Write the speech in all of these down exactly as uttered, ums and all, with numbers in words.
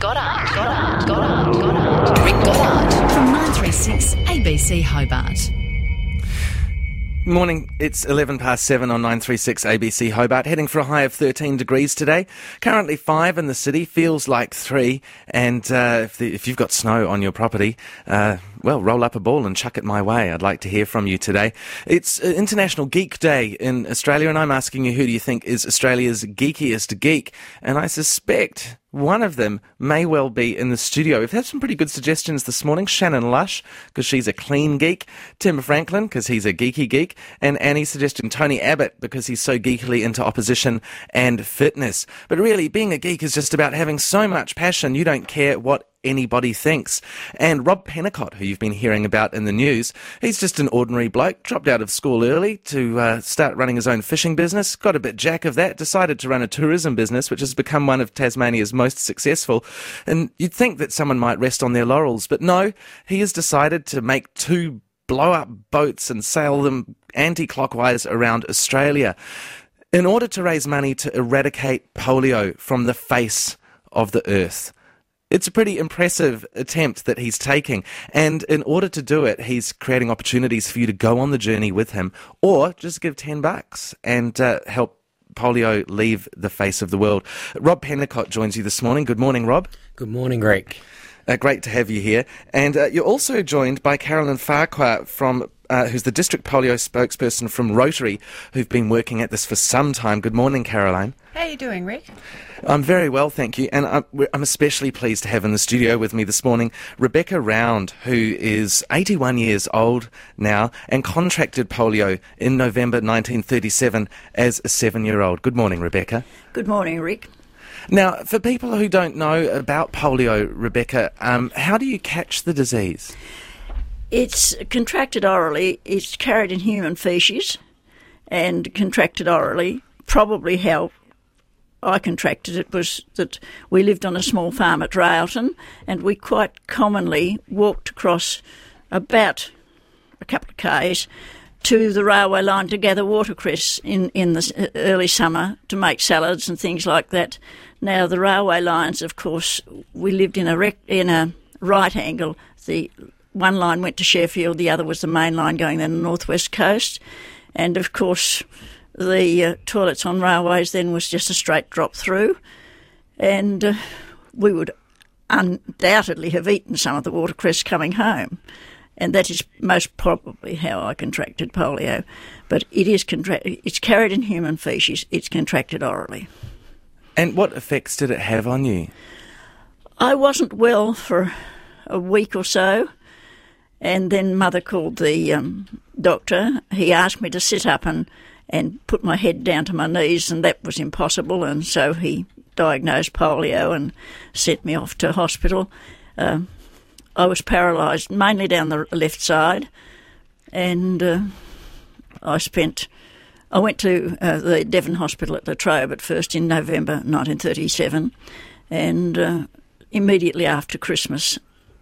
Goddard, Goddard, Goddard, Goddard. Rick Goddard from nine three six A B C Hobart. Morning, it's eleven past seven on nine three six A B C Hobart, heading for a high of thirteen degrees today. Currently five in the city, feels like three, and uh, if, the, if you've got snow on your property, uh, well, roll up a ball and chuck it my way. I'd like to hear from you today. It's International Geek Day in Australia, and I'm asking you, who do you think is Australia's geekiest geek? And I suspect one of them may well be in the studio. We've had some pretty good suggestions this morning. Shannon Lush, because she's a clean geek. Tim Franklin, because he's a geeky geek. And Annie's suggesting Tony Abbott, because he's so geekily into opposition and fitness. But really, being a geek is just about having so much passion, you don't care what anybody thinks. And Rob Pennicott, who you've been hearing about in the news, he's just an ordinary bloke, dropped out of school early to uh, start running his own fishing business, got a bit jack of that, decided to run a tourism business, which has become one of Tasmania's most successful. And you'd think that someone might rest on their laurels, but no, he has decided to make two blow-up boats and sail them anti-clockwise around Australia in order to raise money to eradicate polio from the face of the earth. It's a pretty impressive attempt that he's taking, and in order to do it, he's creating opportunities for you to go on the journey with him, or just give ten bucks and uh, help polio leave the face of the world. Rob Pennicott joins you this morning. Good morning, Rob. Good morning, Rick. Uh, great to have you here. And uh, you're also joined by Carolyn Farquhar, from, uh, who's the District Polio spokesperson from Rotary, who've been working at this for some time. Good morning, Caroline. How are you doing, Rick? I'm very well, thank you. And I'm, I'm especially pleased to have in the studio with me this morning Rebecca Round, who is eighty-one years old now and contracted polio in November nineteen thirty-seven as a seven-year-old. Good morning, Rebecca. Good morning, Rick. Now, for people who don't know about polio, Rebecca, um, how do you catch the disease? It's contracted orally. It's carried in human faeces and contracted orally. Probably how I contracted it was that we lived on a small farm at Railton, and we quite commonly walked across about a couple of k's to the railway line to gather watercress in, in the early summer to make salads and things like that. Now, the railway lines, of course, we lived in a rec- in a right angle. The one line went to Sheffield, the other was the main line going down the northwest coast. And, of course, the uh, toilets on railways then was just a straight drop through. And uh, we would undoubtedly have eaten some of the watercress coming home. And that is most probably how I contracted polio. But it is contra- it's carried in human faeces. It's contracted orally. And what effects did it have on you? I wasn't well for a week or so, and then Mother called the um, doctor. He asked me to sit up and, and put my head down to my knees, and that was impossible, and so he diagnosed polio and sent me off to hospital. Um, I was paralysed mainly down the left side, and uh, I spent... I went to uh, the Devon Hospital at Latrobe at first in November nineteen thirty-seven, and uh, immediately after Christmas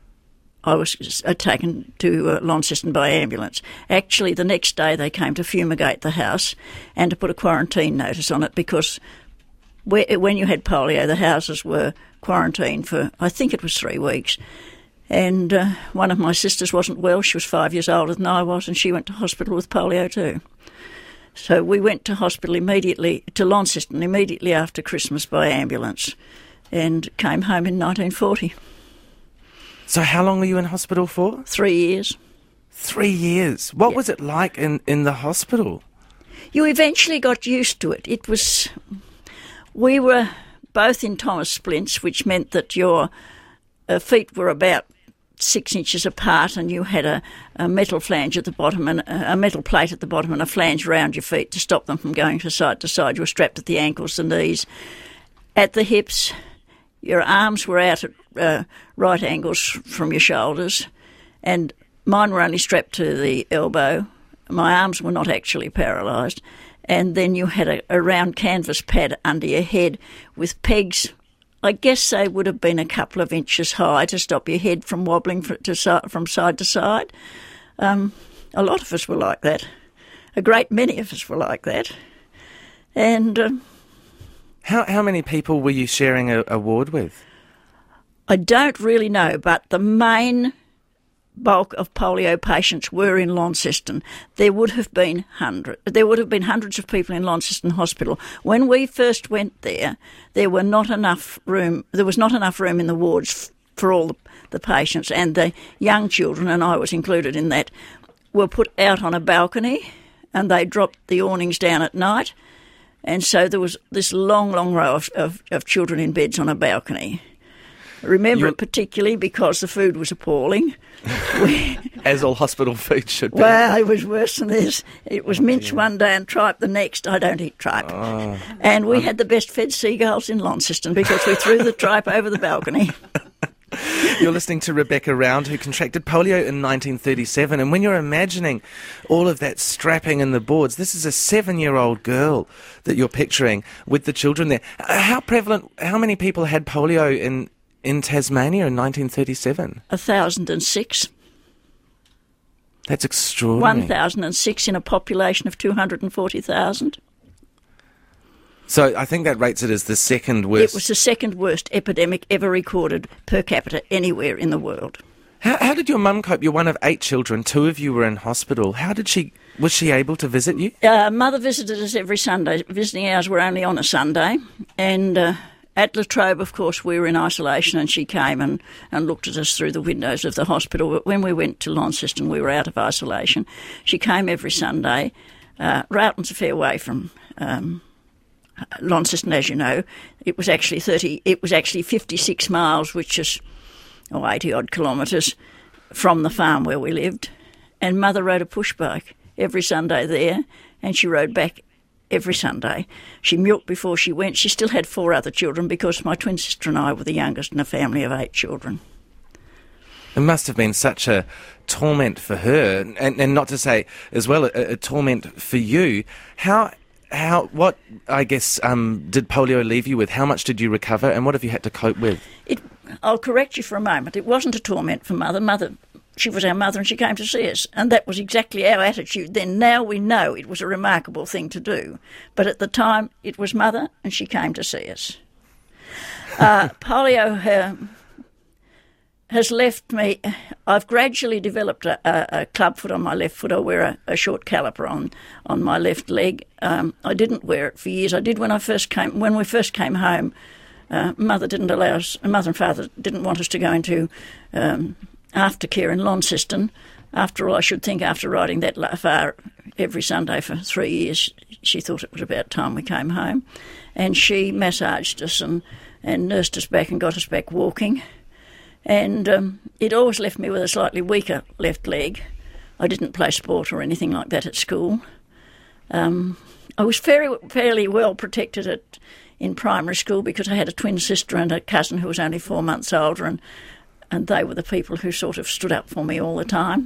I was uh, taken to uh, Launceston by ambulance. Actually, the next day they came to fumigate the house and to put a quarantine notice on it, because where, when you had polio, the houses were quarantined for, I think it was three weeks. And uh, one of my sisters wasn't well. She was five years older than I was, and she went to hospital with polio too. So we went to hospital immediately, to Launceston, immediately after Christmas by ambulance, and came home in nineteen forty. So how long were you in hospital for? Three years. Three years. What Yeah. was it like in, in the hospital? You eventually got used to it. It was... We were both in Thomas splints, which meant that your uh, feet were about six inches apart, and you had a, a metal flange at the bottom and a, a metal plate at the bottom and a flange around your feet to stop them from going from side to side. You were strapped at the ankles, the knees, at the hips. Your arms were out at uh, right angles from your shoulders, and mine were only strapped to the elbow. My arms were not actually paralysed. And then you had a, a round canvas pad under your head with pegs. I guess they would have been a couple of inches high to stop your head from wobbling to, from side to side. Um, a lot of us were like that. A great many of us were like that. And... Um, How how many people were you sharing a, a ward with? I don't really know, but the main bulk of polio patients were in Launceston. There would have been hundred. There would have been hundreds of people in Launceston Hospital. When we first went there, there were not enough room. There was not enough room in the wards f- for all the, the patients, and the young children, and I was included in that, were put out on a balcony, and they dropped the awnings down at night, and so there was this long, long row of, of, of children in beds on a balcony. I remember You're... it particularly because the food was appalling. we, As all hospital food should be. Well, it was worse than this. It was mince yeah. one day and tripe the next. I don't eat tripe. Oh. And we I'm... had the best fed seagulls in Launceston because we threw the tripe over the balcony. You're listening to Rebecca Round, who contracted polio in nineteen thirty-seven. And when you're imagining all of that strapping in the boards, this is a seven-year-old girl that you're picturing with the children there. How prevalent, how many people had polio in, in Tasmania in nineteen thirty-seven? A thousand and six. That's extraordinary. One thousand and six in a population of two hundred and forty thousand. So I think that rates it as the second worst. It was the second worst epidemic ever recorded per capita anywhere in the world. How, how did your mum cope? You're one of eight children. Two of you were in hospital. How did she? Was she able to visit you? Uh, Mother visited us every Sunday. Visiting hours were only on a Sunday, and uh, at Latrobe, of course, we were in isolation, and she came and, and looked at us through the windows of the hospital. But when we went to Launceston, we were out of isolation. She came every Sunday. Uh, Roughton's a fair way from Um, Launceston, as you know. It was actually thirty. It was actually fifty-six miles, which is oh, eighty odd kilometres from the farm where we lived. And Mother rode a push bike every Sunday there, and she rode back every Sunday. She milked before she went. She still had four other children because my twin sister and I were the youngest in a family of eight children. It must have been such a torment for her, and, and not to say as well a, a torment for you. How? How, what, I guess, um, did polio leave you with? How much did you recover, and what have you had to cope with? It, I'll correct you for a moment. It wasn't a torment for Mother. Mother, she was our mother and she came to see us, and that was exactly our attitude then. Now we know it was a remarkable thing to do, but at the time it was Mother and she came to see us. Uh, polio uh, has left me. I've gradually developed a, a, a clubfoot on my left foot. I wear a, a short caliper on, on my left leg. Um, I didn't wear it for years. I did when I first came. When we first came home, uh, Mother didn't allow us. Mother and Father didn't want us to go into um, aftercare in Launceston. After all, I should think after riding that far every Sunday for three years, she thought it was about time we came home, and she massaged us and, and nursed us back and got us back walking. And um, it always left me with a slightly weaker left leg. I didn't play sport or anything like that at school. Um, I was fairly, fairly well protected at, in primary school because I had a twin sister and a cousin who was only four months older, and, and they were the people who sort of stood up for me all the time.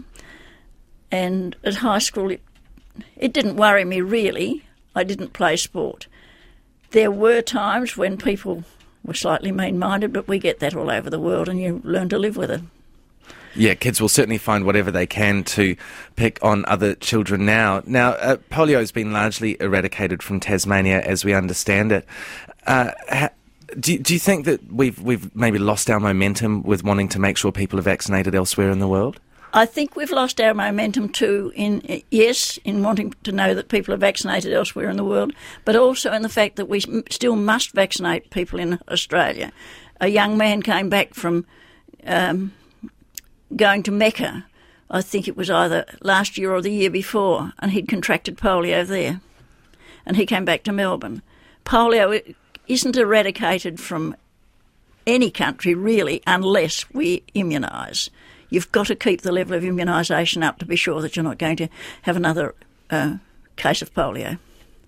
And at high school, it, it didn't worry me really. I didn't play sport. There were times when people were slightly mean-minded, but we get that all over the world, and you learn to live with it. Yeah, kids will certainly find whatever they can to pick on other children now. Now, uh, polio has been largely eradicated from Tasmania, as we understand it. Uh, ha- do, do you think that we've we've maybe lost our momentum with wanting to make sure people are vaccinated elsewhere in the world? I think we've lost our momentum too, in yes, in wanting to know that people are vaccinated elsewhere in the world, but also in the fact that we still must vaccinate people in Australia. A young man came back from um, going to Mecca, I think it was either last year or the year before, and he'd contracted polio there. And he came back to Melbourne. Polio isn't eradicated from any country, really, unless we immunise. You've got to keep the level of immunisation up to be sure that you're not going to have another uh, case of polio.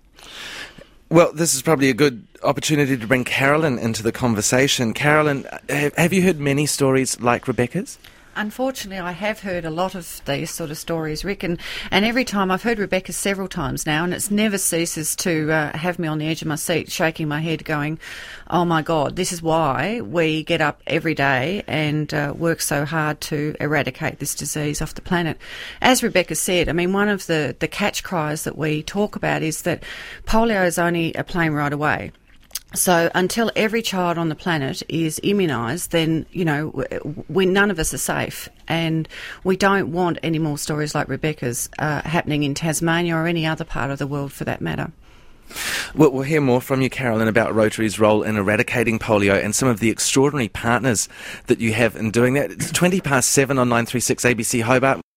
Well, this is probably a good opportunity to bring Carolyn into the conversation. Carolyn, have you heard many stories like Rebecca's? Unfortunately, I have heard a lot of these sort of stories, Rick, and, and every time I've heard Rebecca several times now, and it never ceases to uh, have me on the edge of my seat, shaking my head, going, oh my God, this is why we get up every day and uh, work so hard to eradicate this disease off the planet. As Rebecca said, I mean, one of the, the catch cries that we talk about is that polio is only a plane ride away. So until every child on the planet is immunised, then, you know, we, none of us are safe. And we don't want any more stories like Rebecca's uh, happening in Tasmania or any other part of the world for that matter. We'll, we'll hear more from you, Carolyn, about Rotary's role in eradicating polio and some of the extraordinary partners that you have in doing that. It's twenty past seven on nine three six A B C Hobart.